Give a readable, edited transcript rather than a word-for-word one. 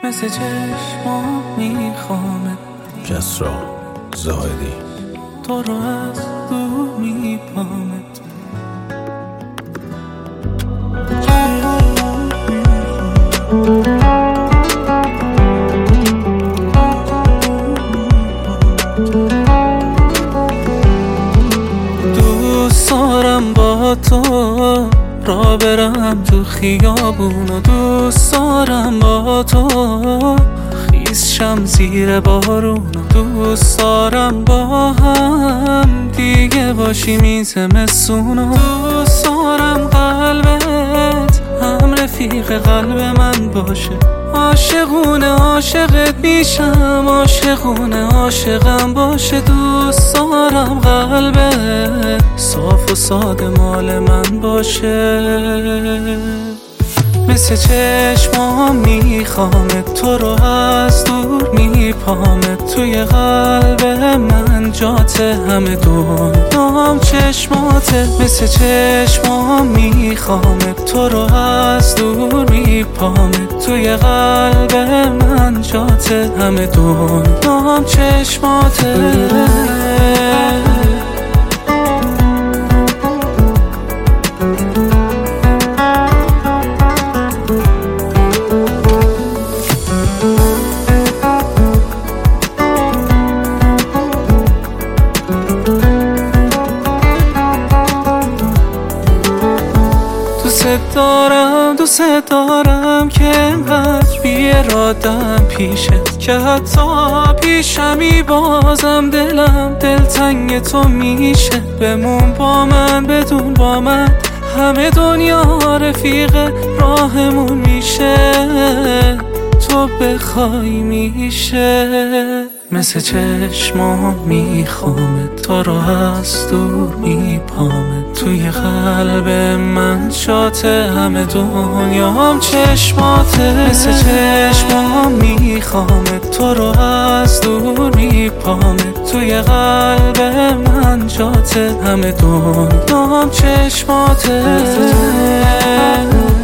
مثل چشمام میخوامت. کسرا زاهدی. تو رو از دور میپامت. دوست دارم با تو را برم تو خیابون و دوست دارم با تو خیس شم زیر بارون و دوست دارم با هم دیگه باشیم این زمستون و دوست دارم قلبت هم رفیق قلب من باشه. عاشقونه عاشقت میشم، عاشقونه عاشقم باشه. دوست دارم قلبت صاف و ساده مال من باشه. مثل چشمام میخوامت، تو رو از دور میپامت. توی قلب من جاته همه دنیام چشماته. مثل چشمام میخوامت، تو رو از دور میپامت. توی قلب من جاته همه دنیام چشماته. دوست دارم که انقدر بی‌اراده‌ام پیشت که حتی پیشمی بازم دلم دلتنگ تو میشه. بمون با من بدون با من همه دنیا رفیق راهمون میشه. تو بخوای میشه. مثل چشمام میخوامت، تو رو از دور میپامت. توی قلب من شاته همه دنیام چشماته. مثل چشمام میخوامت، تو رو از دور میپامت. توی قلب من جاته همه دنیام چشماته.